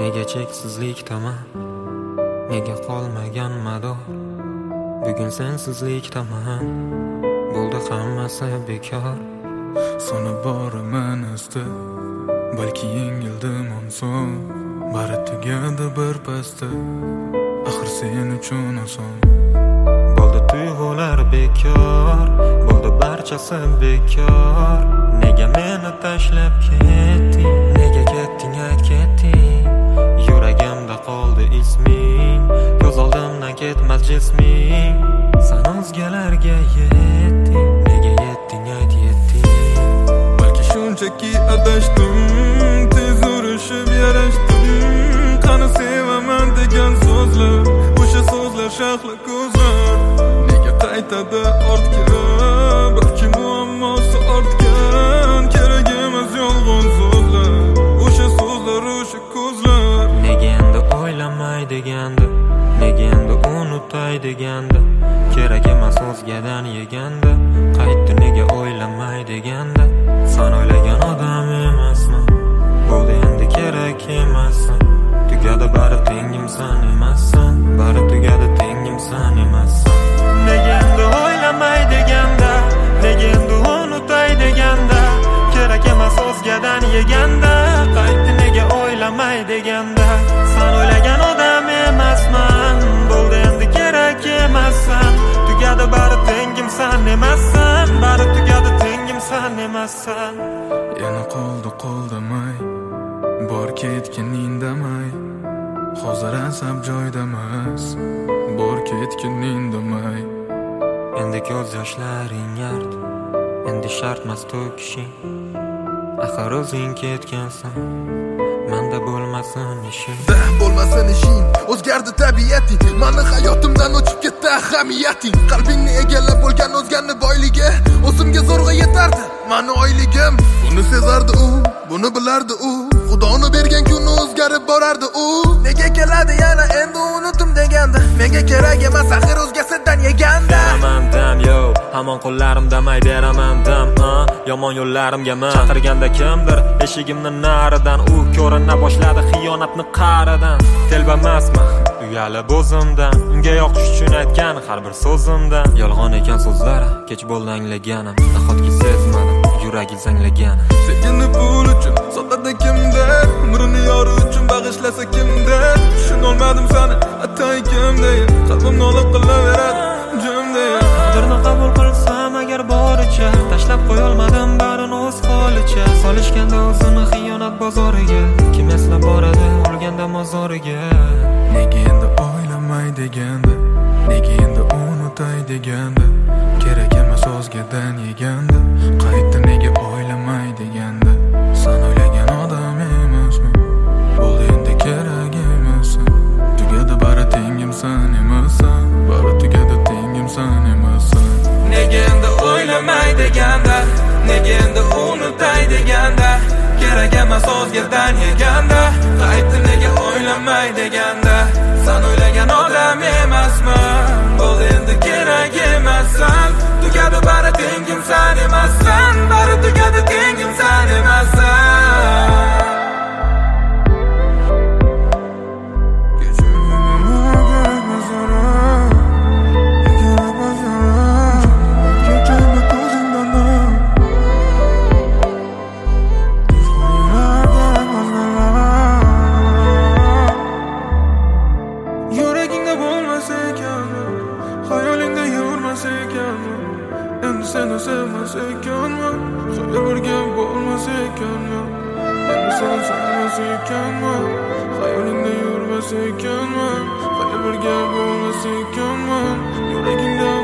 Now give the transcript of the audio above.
Nega cheksizlikdaman, nega qolmagan mador? Bugun sensizlikdaman, bo'ldi hammasi bekor. Sana boraman asta, balki yengildim onson. Bari tugadi bir pasda, axir sen uchun oson. Bo'ldi tuyg'ular bekor, bo'ldi barchasi bekor. Nega meni tashlab ketding, nega ketding ayt ketding. Yuragimda qoldi isming, ko'z oldimdan ketmas jisming. San o'zgalarga yetding, nega yetding ayt yetding. Balki shunchaki adashdim, tez urishib yarashdim. Qani sevaman degan so'zlar, o'sha so'zlar shahla ko'zlar. Nega qaytadi ortga, balki muammosi ortgan. Kerak emas yolg'on so'zlar, o'sha so'zlar, o'sha ko'zlar. Nega endi o'ylamay deganda, nega endi unutay deganda. Kerak emas o'zgadan yeganda, qaytdi nega o'ylamay deganda. Sen o'ylagan odam emasman, bo'ldi endi kerak emassan. Tugadi bari tengim sen emassan, bari tugadi tengim sen emassan. Nega endi o'ylamay deganda, nega endi unutay deganda. Kerak emas o'zgadan yeganda, qaytdi nega o'ylamay deganda. Sen o'ylagan odam emasman, bo'ldi endi kerak emassan. Tugadi bari tengim sen emassan, bari tugadi tengim sen emassan. Yana qoldi qo'ldamay, bor ketgin indamay. Hozir asab joyda emas, bor ketgin indamay. Endi ko'z yoshlaring yard, endi shartmas to'kishing. Axir o'zing ketgansan, menda bo'lmasin ishing. Bo'lmasin ishing, o'zgardi tabiating. Mani hayotimdan o'chib ketdi ahamiyating. Qalbingni egallab bo'lgan o'zganni boyligi o'zimga zo'rg'a yetardi mani oyligim. Buni sezardi u, buni bilardi u. Xudoni bergan kuni o'zgarib borardi u. Nega keladi yana endi unutim deganda, menga kerak emas axir o'zgasidan yeganda. Beraman dam yo, hamon qo'llarimda may beraman dam. Yomon yo'llarimgami chaqirganda kimdir eshigimni naridan. U ko'rina boshladi xiyonatni qa'ridan. Telbamasman uyalib o'zimdan, unga yoqish uchun aytgan har bir so'zimdan. Yolg'on ekan so'zlar, kech bo'ldi anglaganim. Nahotki sezmadim yuragi zanglaganim. Sevgini pul uchun sotadi kimdir, umrini yori uchun bag'ishlasa kimdir. Tushunolmadim seni atay kimdir, qalbim nola qilaveradi jimdir. Qadrni qabul qilsam agar boricha, tashlab qo'yolmadim barini o'z holicha. Solishganda o'zini xiyonat bozoriga, kim eslab boradi o'lganda mozoriga. Nega endi o'ylamay deganda, nega endi unutay deganda. Kerak emas o'zgadan yeganda, qaytdi nega o'ylamay deganda. Sen o'ylagan odam emasman, bo'ldi endi kerak emassan. Tugadi bari tengim sen emassan, bari tugadi tengim sen emassan. Nega endi o'ylamay deganda, nega endi unutay deganda. Kerak emas o'zgadan yeganda, qaytdi nega o'ylamay deganda. Sen o'ylagan odam emasman, bo'ldi endi kerak emassan. Tugadi bari tengim sen emassan, bari tugadi tengim sen emassan. Yuragingda bo'lmas ekanmi, xayolingda yurmas ekanmi. Endi seni sevmas ekanmi, xayol birga bo'lmas ekanmi. Endi seni sevmas ekanmi, xayolingda yurmas ekanmi. Xayol birga bo'lmas ekanmi, yuragingda